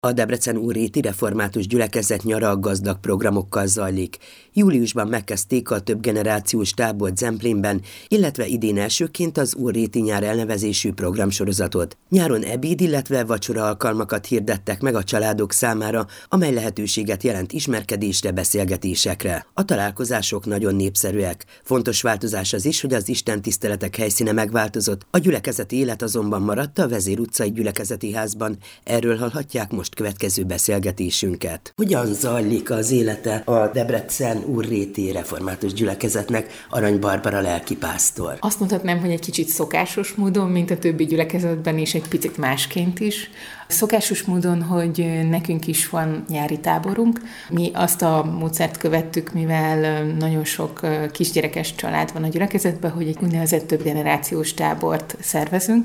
A Debrecen Újréti Református Gyülekezet nyara gazdag programokkal zajlik. Júliusban megkezdték a többgenerációs tábort Zemplénben, illetve idén elsőként az Újréti nyár elnevezésű programsorozatot. Nyáron ebéd, illetve vacsora alkalmakat hirdettek meg a családok számára, amely lehetőséget jelent ismerkedésre, beszélgetésekre. A találkozások nagyon népszerűek. Fontos változás az is, hogy az istentiszteletek helyszíne megváltozott, a gyülekezeti élet azonban maradt a Vezér utcai gyülekezeti házban. Erről hallhatják most következő beszélgetésünket. Hogyan zajlik az élete a Debrecen Újréti Református Gyülekezetnek, Arany Barbara lelkipásztor? Azt mondhatnám, hogy egy kicsit szokásos módon, mint a többi gyülekezetben, és egy picit másként is. Szokásos módon, hogy nekünk is van nyári táborunk. Mi azt a módszert követtük, mivel nagyon sok kisgyerekes család van a gyülekezetben, hogy egy úgynevezett többgenerációs tábort szervezünk.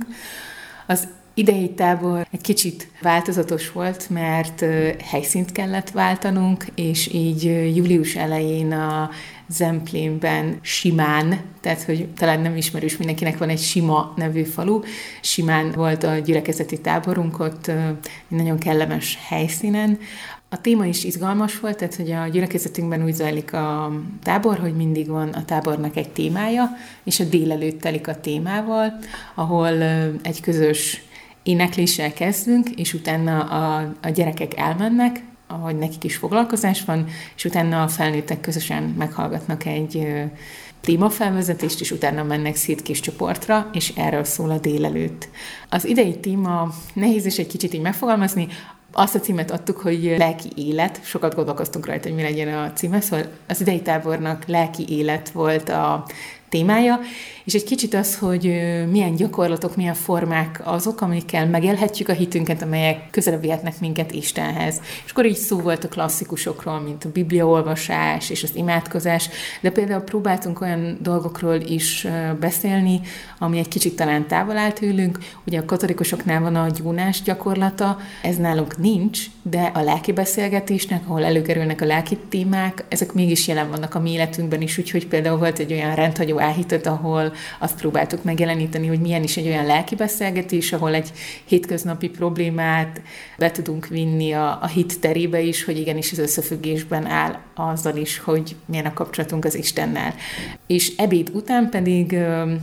Az idei tábor egy kicsit változatos volt, mert helyszínt kellett váltanunk, és így július elején a Zemplénben Simán, tehát hogy talán nem ismerős mindenkinek, van egy Sima nevű falu. Simán volt a gyülekezeti táborunk, ott egy nagyon kellemes helyszínen. A téma is izgalmas volt, tehát hogy a gyülekezetünkben úgy zajlik a tábor, hogy mindig van a tábornak egy témája, és a délelőtt telik a témával, ahol egy közös énekléssel kezdünk, és utána a gyerekek elmennek, ahogy nekik is foglalkozás van, és utána a felnőttek közösen meghallgatnak egy témafelvezetést, és utána mennek szét kis csoportra, és erről szól a délelőtt. Az idei téma nehéz is egy kicsit így megfogalmazni, azt a címet adtuk, hogy lelki élet, sokat gondolkoztunk rajta, hogy mi legyen a címe, szóval az idei tábornak lelki élet volt a témája, és egy kicsit az, hogy milyen gyakorlatok, milyen formák azok, amikkel megélhetjük a hitünket, amelyek közelebb vihetnek minket Istenhez. És akkor így szó volt a klasszikusokról, mint a bibliaolvasás és az imádkozás, de például próbáltunk olyan dolgokról is beszélni, ami egy kicsit talán távol áll tőlünk. Ugye a katolikusoknál van a gyónás gyakorlata, ez nálunk nincs, de a lelki beszélgetésnek, ahol előkerülnek a lelki témák, ezek mégis jelen vannak a mi életünkben is, úgyhogy például volt egy olyan rendhagyó áhítat, ahol azt próbáltuk megjeleníteni, hogy milyen is egy olyan lelki beszélgetés, ahol egy hétköznapi problémát be tudunk vinni a hit terébe is, hogy igenis az összefüggésben áll azzal is, hogy milyen a kapcsolatunk az Istennel. És ebéd után pedig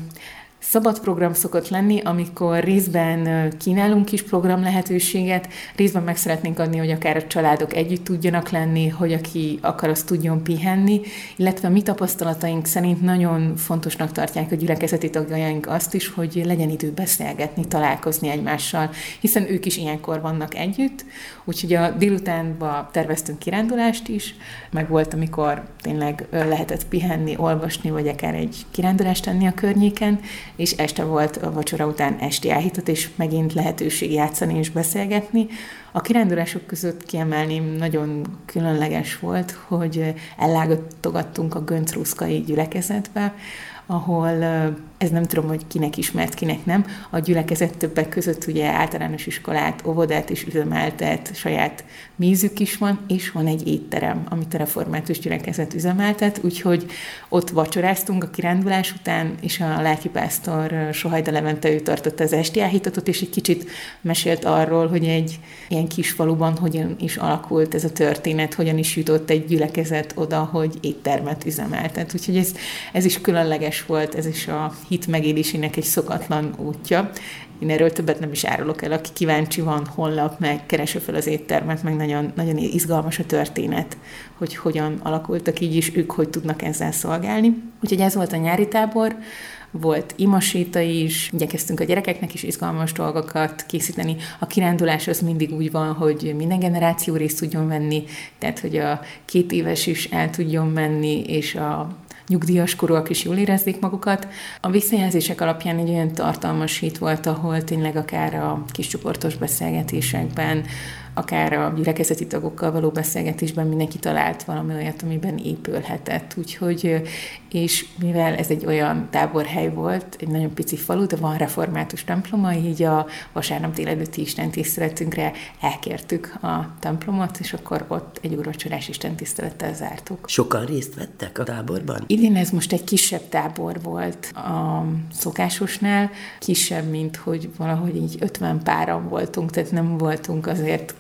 szabad program szokott lenni, amikor részben kínálunk is program lehetőséget, részben meg szeretnénk adni, hogy akár a családok együtt tudjanak lenni, hogy aki akar, az tudjon pihenni, illetve a mi tapasztalataink szerint nagyon fontosnak tartják a gyülekezeti tagjaink azt is, hogy legyen idő beszélgetni, találkozni egymással, hiszen ők is ilyenkor vannak együtt, úgyhogy a délutánban terveztünk kirándulást is, meg volt, amikor tényleg lehetett pihenni, olvasni, vagy akár egy kirándulást tenni a környéken, és este volt a vacsora után esti áhítat, és megint lehetőség játszani és beszélgetni. A kirándulások között kiemelném, nagyon különleges volt, hogy ellátogattunk a Göncruszkai gyülekezetbe, ahol ez nem tudom, hogy kinek ismert, kinek nem. A gyülekezet többek között ugye általános iskolát, óvodát is üzemeltet, saját mézük is van, és van egy étterem, amit a református gyülekezet üzemeltet, úgyhogy ott vacsoráztunk a kirándulás után, és a lelkipásztor Sohajda Levente, ő tartotta az esti áhítatot, és egy kicsit mesélt arról, hogy egy ilyen kis faluban hogyan is alakult ez a történet, hogyan is jutott egy gyülekezet oda, hogy éttermet üzemeltet. Úgyhogy ez is különleges volt, ez is a hit megélésének egy szokatlan útja. Én erről többet nem is árulok el, aki kíváncsi van, honlap, meg keresse fel az éttermet, meg nagyon, nagyon izgalmas a történet, hogy hogyan alakultak így, és ők hogy tudnak ezzel szolgálni. Úgyhogy ez volt a nyári tábor, volt imaséta is, igyekeztünk a gyerekeknek is izgalmas dolgokat készíteni. A kirándulás az mindig úgy van, hogy minden generáció részt tudjon venni, tehát hogy a 2 éves is el tudjon menni, és a nyugdíjas korúak is jól érezzék magukat. A visszajelzések alapján egy olyan tartalmas hét volt, ahol tényleg akár a kiscsoportos beszélgetésekben, akár a gyülekezeti tagokkal való beszélgetésben mindenki talált valami olyat, amiben épülhetett. Úgyhogy, és mivel ez egy olyan táborhely volt, egy nagyon pici falu, de van református temploma, így a vasárnap délelőtti istentiszteletünkre elkértük a templomot, és akkor ott egy úrvacsorás istentisztelettel zártuk. Sokan részt vettek a táborban? Idén ez most egy kisebb tábor volt a szokásosnál, kisebb, mint hogy valahogy így 50 páran voltunk, tehát nem voltunk azért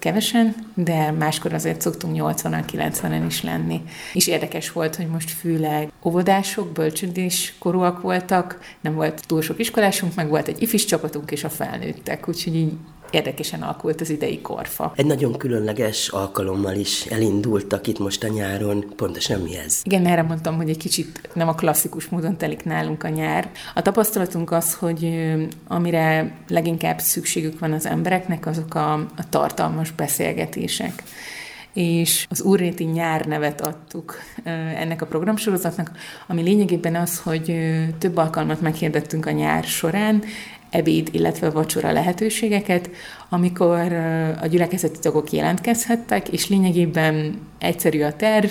kevesen, de máskor azért szoktunk 80-an, 90-en is lenni. És érdekes volt, hogy most főleg óvodások, bölcsődéskorúak voltak, nem volt túl sok iskolásunk, meg volt egy ifis csapatunk és a felnőttek, úgyhogy így érdekesen alakult az idei korfa. Egy nagyon különleges alkalommal is elindultak itt most a nyáron. Pontosan mi ez? Igen, erre mondtam, hogy egy kicsit nem a klasszikus módon telik nálunk a nyár. A tapasztalatunk az, hogy amire leginkább szükségük van az embereknek, azok a tartalmas beszélgetések. És az Úrréti nyár nevet adtuk ennek a programsorozatnak, ami lényegében az, hogy több alkalmat meghirdettünk a nyár során, ebéd, illetve vacsora lehetőségeket, amikor a gyülekezeti tagok jelentkezhettek, és lényegében egyszerű a terv,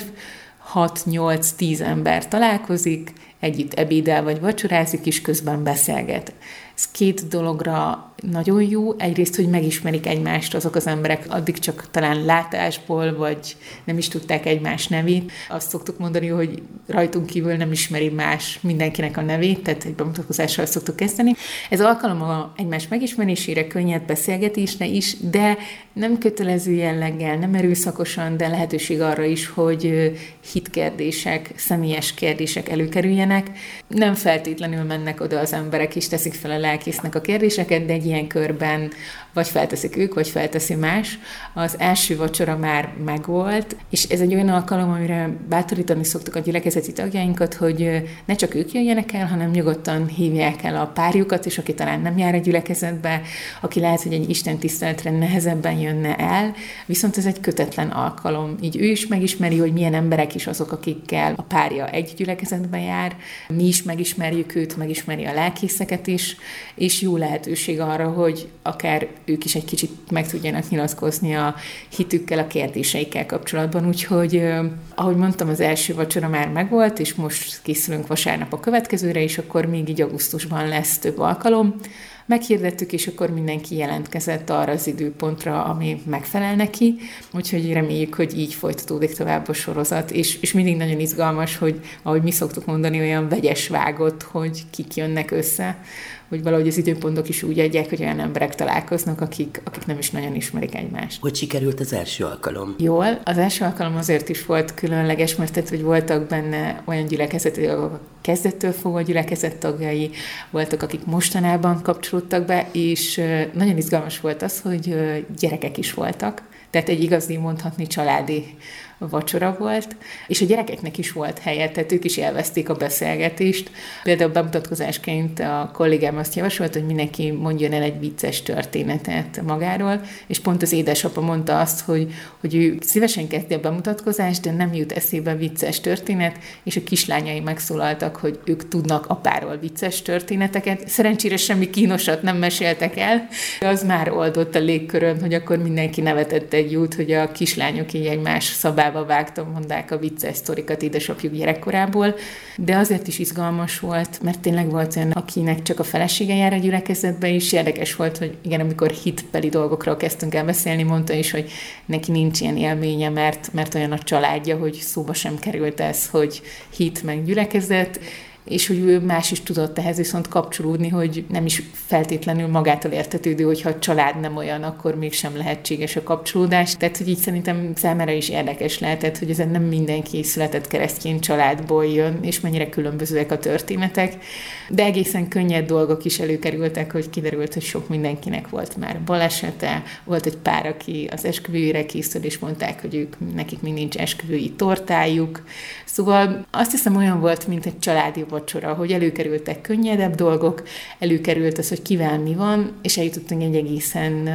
6-8-10 ember találkozik, együtt ebédel vagy vacsorázik, és közben beszélget. Ez két dologra nagyon jó. Egyrészt, hogy megismerik egymást azok az emberek, addig csak talán látásból, vagy nem is tudták egymás nevét. Azt szoktuk mondani, hogy rajtunk kívül nem ismeri más mindenkinek a nevét, tehát egy bemutatkozással szoktuk kezdeni. Ez alkalom a egymás megismerésére, könnyed beszélgetésre is, de nem kötelező jelleggel, nem erőszakosan, de lehetőség arra is, hogy hitkérdések, személyes kérdések előkerüljenek. Nem feltétlenül mennek oda az emberek, és teszik fel a lelkésznek a kérdéseket, de egy ilyen körben vagy felteszik ők, vagy felteszi más. Az első vacsora már megvolt, és ez egy olyan alkalom, amire bátorítani szoktuk a gyülekezeti tagjainkat, hogy ne csak ők jöjjenek el, hanem nyugodtan hívják el a párjukat, és aki talán nem jár a gyülekezetbe, aki lehet, hogy egy istentiszteletre nehezebben jönne el, viszont ez egy kötetlen alkalom. Így ő is megismeri, hogy milyen emberek is azok, akikkel a párja egy gyülekezetben jár, mi is megismerjük őt, megismeri a lelkészeket is, és jó lehetőség arra, hogy akár ők is egy kicsit meg tudjanak nyilatkozni a hitükkel, a kérdéseikkel kapcsolatban. Úgyhogy, ahogy mondtam, az első vacsora már megvolt, és most készülünk vasárnap a következőre, és akkor még így augusztusban lesz több alkalom. Meghirdettük, és akkor mindenki jelentkezett arra az időpontra, ami megfelel neki, úgyhogy reméljük, hogy így folytatódik tovább a sorozat, és mindig nagyon izgalmas, hogy ahogy mi szoktuk mondani, olyan vegyes vágott, hogy kik jönnek össze, hogy valahogy az időpontok is úgy adják, hogy olyan emberek találkoznak, akik nem is nagyon ismerik egymást. Hogy sikerült az első alkalom? Jól. Az első alkalom azért is volt különleges, mert hogy voltak benne olyan gyülekezeti tagok, kezdettől fogva gyülekezet tagjai, voltak, akik mostanában kapcsolódtak be, és nagyon izgalmas volt az, hogy gyerekek is voltak. Tehát egy igazi, mondhatni családi vacsora volt, és a gyerekeknek is volt helye, tehát ők is élvezték a beszélgetést. Például bemutatkozásként a kollégám azt javasolt, hogy mindenki mondjon el egy vicces történetet magáról, és pont az édesapa mondta azt, hogy ő szívesen kezdi a bemutatkozást, de nem jut eszébe vicces történet, és a kislányai megszólaltak, hogy ők tudnak apáról vicces történeteket. Szerencsére semmi kínosat nem meséltek el, de az már oldott a légkörön, hogy akkor mindenki nevetett egy jót, hogy a kislányok így egymás szabába vágtam, mondták a vicces sztorikat édesapjuk gyerekkorából, de azért is izgalmas volt, mert tényleg volt olyan, akinek csak a felesége jár a gyülekezetbe, és érdekes volt, hogy igen, amikor hitbeli dolgokról kezdtünk el beszélni, mondta is, hogy neki nincs ilyen élménye, mert olyan a családja, hogy szóba sem került ez, hogy hit meg gyülekezet, és hogy ő más is tudott ehhez viszont kapcsolódni, hogy nem is feltétlenül magától értetődő, hogyha a család nem olyan, akkor mégsem lehetséges a kapcsolódás. Tehát, hogy így szerintem számára is érdekes lehetett, hogy ezen nem mindenki született keresztény családból jön, és mennyire különbözőek a történetek. De egészen könnyed dolgok is előkerültek, hogy kiderült, hogy sok mindenkinek volt már balesete, volt egy pár, aki az esküvőjére készül, és mondták, hogy nekik még nincs esküvői tortájuk. Szóval azt hiszem olyan volt, mint egy családi vacsora, hogy előkerültek könnyedebb dolgok, előkerült az, hogy kivel mi van, és eljutottunk egy egészen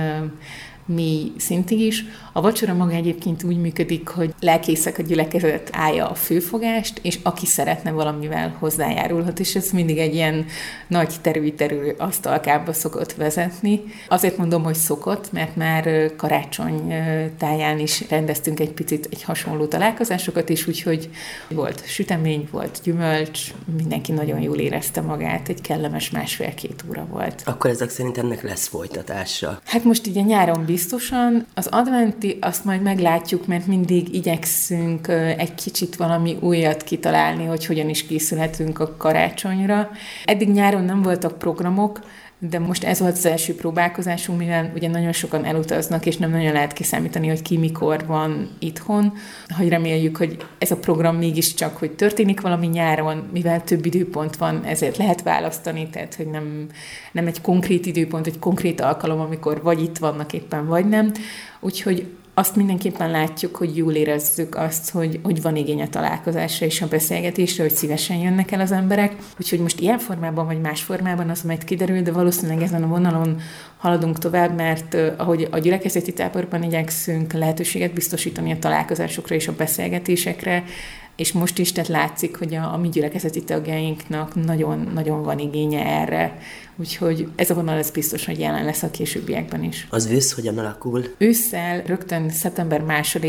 mély szintig is. A vacsora maga egyébként úgy működik, hogy lelkészek a gyülekezet állja a főfogást, és aki szeretne valamivel hozzájárulhat, és ez mindig egy ilyen nagy terű asztalkába szokott vezetni. Azért mondom, hogy szokott, mert már karácsony táján is rendeztünk egy picit egy hasonló találkozásokat is, úgyhogy volt sütemény, volt gyümölcs, mindenki nagyon jól érezte magát, egy kellemes 1,5-2 óra volt. Akkor ezek szerint ennek lesz folytatása? Hát most így a nyáron biztosan. Az adventi azt majd meglátjuk, mert mindig igyekszünk egy kicsit valami újat kitalálni, hogy hogyan is készülhetünk a karácsonyra. Eddig nyáron nem voltak programok, de most ez volt az első próbálkozásunk, mivel ugye nagyon sokan elutaznak, és nem nagyon lehet kiszámítani, hogy ki mikor van itthon, hogy reméljük, hogy ez a program mégiscsak, hogy történik valami nyáron, mivel több időpont van, ezért lehet választani, tehát hogy nem egy konkrét időpont, egy konkrét alkalom, amikor vagy itt vannak éppen, vagy nem. Úgyhogy azt mindenképpen látjuk, hogy jól érezzük azt, hogy van igény a találkozásra és a beszélgetésre, hogy szívesen jönnek el az emberek. Úgyhogy most ilyen formában vagy más formában az majd kiderül, de valószínűleg ezen a vonalon haladunk tovább, mert ahogy a gyülekezeti táborban igyekszünk lehetőséget biztosítani a találkozásokra és a beszélgetésekre, és most is tehát látszik, hogy a mi gyülekezeti tagjainknak nagyon van igénye erre. Úgyhogy ez a vonal ez biztos, hogy jelen lesz a későbbiekben is. Az ősz hogyan alakul? Ősszel rögtön szeptember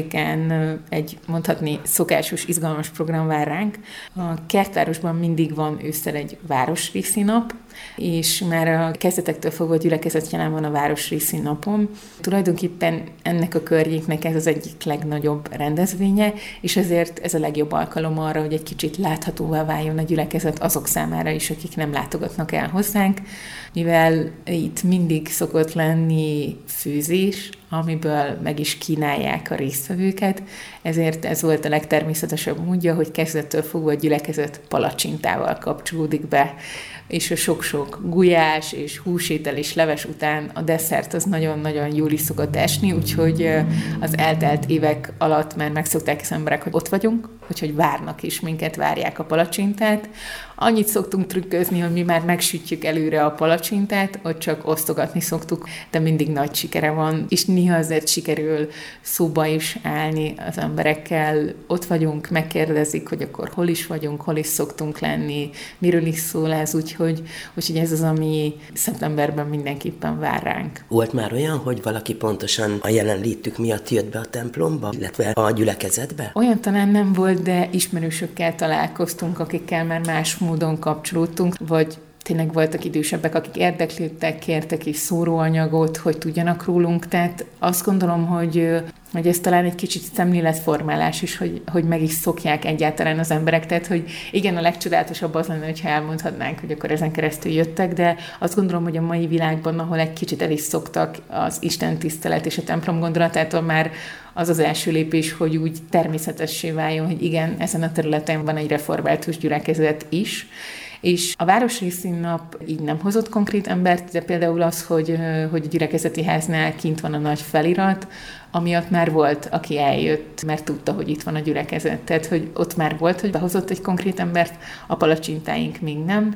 2-án egy mondhatni szokásos, izgalmas program vár ránk. A Kertvárosban mindig van ősszel egy városrészi nap, és már a kezdetektől fogva a gyülekezet jelen van a városrészi napon. Tulajdonképpen ennek a környéknek ez az egyik legnagyobb rendezvénye, és ezért ez a legjobb alkalom arra, hogy egy kicsit láthatóvá váljon a gyülekezet azok számára is, akik nem látogatnak el hozzánk, mivel itt mindig szokott lenni főzés, amiből meg is kínálják a résztvevőket, ezért ez volt a legtermészetesebb módja, hogy kezdettől fogva a gyülekezet palacsintával kapcsolódik be, és a sok-sok gulyás és húsétel és leves után a desszert az nagyon-nagyon jól is szokott esni, úgyhogy az eltelt évek alatt már megszokták az emberek, hogy ott vagyunk, hogy várnak is minket, várják a palacsintát. Annyit szoktunk trükközni, hogy mi már megsütjük előre a palacsintát, ott csak osztogatni szoktuk, de mindig nagy sikere van, és néha azért sikerül szóba is állni az emberekkel. Ott vagyunk, megkérdezik, hogy akkor hol is vagyunk, hol is szoktunk lenni, miről is szól ez, úgyhogy ez az, ami szeptemberben mindenképpen vár ránk. Volt már olyan, hogy valaki pontosan a jelenlétük miatt jött be a templomba, illetve a gyülekezetbe? Olyan talán nem volt, de ismerősökkel találkoztunk, akikkel már más módon kapcsolódtunk, vagy tényleg voltak idősebbek, akik érdeklődtek, kértek is szóróanyagot, hogy tudjanak rólunk. Tehát azt gondolom, hogy ez talán egy kicsit szemléletformálás is, hogy meg is szokják egyáltalán az emberek. Tehát, hogy igen, a legcsodálatosabb az lenne, hogyha elmondhatnánk, hogy akkor ezen keresztül jöttek, de azt gondolom, hogy a mai világban, ahol egy kicsit el is szoktak az Isten tisztelet és a templom gondolatától, már az az első lépés, hogy úgy természetessé váljon, hogy igen, ezen a területen van egy református gyülekezet is. És a városrészi nap így nem hozott konkrét embert, de például az, hogy a gyülekezeti háznál kint van a nagy felirat, amiatt már volt, aki eljött, mert tudta, hogy itt van a gyülekezet. Tehát, hogy ott már volt, hogy behozott egy konkrét embert, a palacsintáink még nem,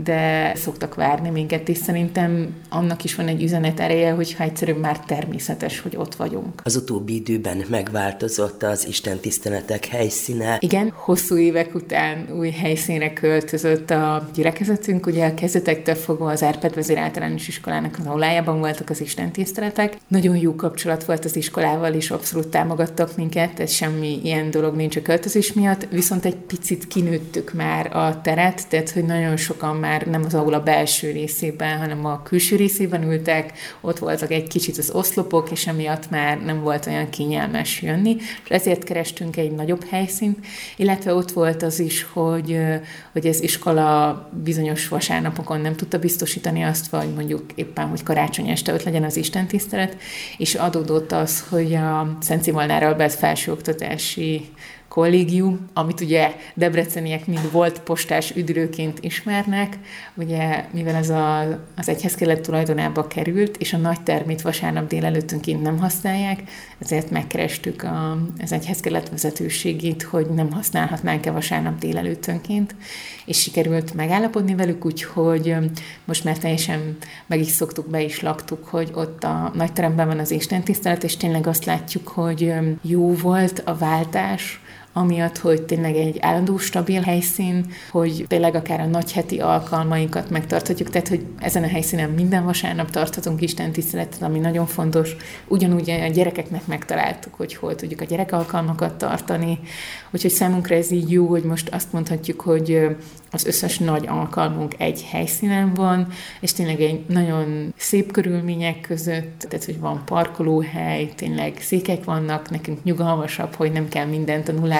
de szoktak várni minket, és szerintem annak is van egy üzenet ereje, hogyha egyszerűen már természetes, hogy ott vagyunk. Az utóbbi időben megváltozott az istentiszteletek helyszíne. Igen, hosszú évek után új helyszínre költözött a gyülekezetünk. Ugye a kezdetektől fogva az Árpád Vezér Általános Iskolának az aulájában voltak az istentiszteletek. Nagyon jó kapcsolat volt az iskolával, és abszolút támogattak minket, ez semmi ilyen dolog nincs a költözés miatt, viszont egy picit kinőttük már a teret, tehát hogy nagyon sokan már nem az aula belső részében, hanem a külső részében ültek, ott voltak egy kicsit az oszlopok, és emiatt már nem volt olyan kényelmes jönni, és ezért kerestünk egy nagyobb helyszínt, illetve ott volt az is, hogy az iskola bizonyos vasárnapokon nem tudta biztosítani azt, vagy mondjuk éppen, hogy karácsony este ott legyen az istentisztelet, és adódott az, hogy a Szent Szimolnár Albert Felsőoktatási Kollégium, amit ugye debreceniek mind volt postás üdülőként ismernek, ugye mivel ez az egyházkerület tulajdonába került, és a nagy termét vasárnap délelőttönként nem használják, ezért megkerestük az egyházkerület vezetőségét, hogy nem használhatnánk-e vasárnap délelőttönként, és sikerült megállapodni velük, úgyhogy most már teljesen meg is szoktuk, be is laktuk, hogy ott a nagy teremben van az istentisztelet, és tényleg azt látjuk, hogy jó volt a váltás, amiatt, hogy tényleg egy állandó, stabil helyszín, hogy tényleg akár a nagyheti alkalmainkat megtarthatjuk, tehát, hogy ezen a helyszínen minden vasárnap tarthatunk istentiszteletet, ami nagyon fontos. Ugyanúgy a gyerekeknek megtaláltuk, hogy hol tudjuk a gyerekalkalmakat tartani, úgyhogy számunkra ez így jó, hogy most azt mondhatjuk, hogy az összes nagy alkalmunk egy helyszínen van, és tényleg egy nagyon szép körülmények között, tehát, hogy van parkolóhely, tényleg székek vannak, nekünk nyugalmasabb, hogy nem kell mindent a nulláról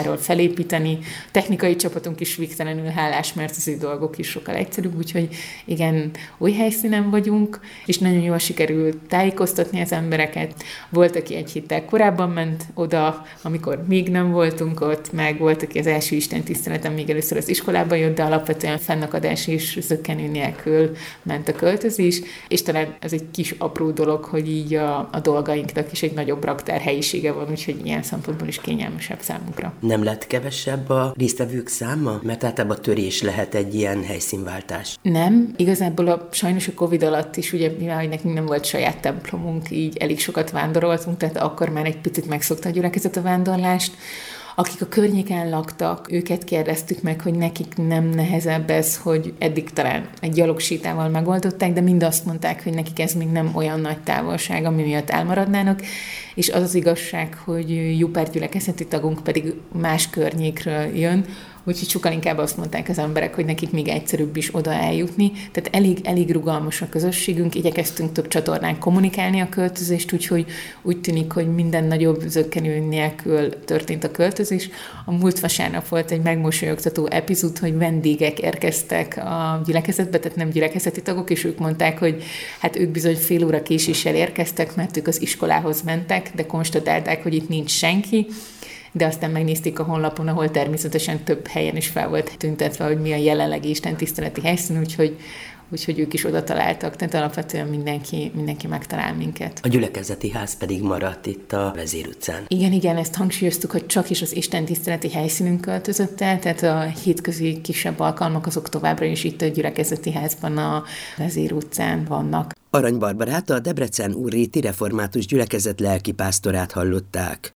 nulláról felépíteni. A technikai csapatunk is végtelenül hálás, mert az ő dolgok is sokkal egyszerűbb, úgyhogy igen, új helyszínen vagyunk, és nagyon jól sikerült tájékoztatni az embereket. Volt, aki egy héttel korábban ment oda, amikor még nem voltunk ott, meg volt, aki az első istentiszteleten még először az iskolába jött, de alapvetően fennakadás és zökkenő nélkül ment a költözés, és talán ez egy kis apró dolog, hogy így a dolgainknak is egy nagyobb raktár helyisége van, úgyhogy ilyen szempontból is kényelmesebb számunkra. Nem lett kevesebb a résztvevők száma? Mert általában törés lehet egy ilyen helyszínváltás. Nem, igazából sajnos a Covid alatt is, ugye mivel hogy nekünk nem volt saját templomunk, így elég sokat vándoroltunk, tehát akkor már egy picit megszokta a gyülekezet a vándorlást. Akik a környéken laktak, őket kérdeztük meg, hogy nekik nem nehezebb ez, hogy eddig talán egy gyalogsétával megoldották, de mind azt mondták, hogy nekik ez még nem olyan nagy távolság, ami miatt elmaradnának, és az az igazság, hogy jó pár gyülekezeti tagunk pedig más környékről jön, úgyhogy sokkal inkább azt mondták az emberek, hogy nekik még egyszerűbb is oda eljutni. Tehát elég rugalmas a közösségünk, igyekeztünk több csatornán kommunikálni a költözést, úgyhogy úgy tűnik, hogy minden nagyobb zökkenő nélkül történt a költözés. A múlt vasárnap volt egy megmosolyogtató epizód, hogy vendégek érkeztek a gyülekezetbe, tehát nem gyülekezeti tagok, és ők mondták, hogy hát ők bizony fél óra késéssel érkeztek, mert ők az iskolához mentek, de konstatálták, hogy itt nincs senki, de aztán megnézték a honlapon, ahol természetesen több helyen is fel volt tüntetve, hogy mi a jelenlegi istentiszteleti helyszín, úgyhogy ők is oda találtak, tehát alapvetően mindenki megtalál minket. A gyülekezeti ház pedig maradt itt a Vezér utcán. Igen, ezt hangsúlyoztuk, hogy csak is az istentiszteleti helyszínünk költözött el, tehát a hétközi kisebb alkalmak azok továbbra is itt a gyülekezeti házban a Vezér utcán vannak. Arany Barbarát, a Debrecen Úrréti Református Gyülekezet lelkipásztorát hallották.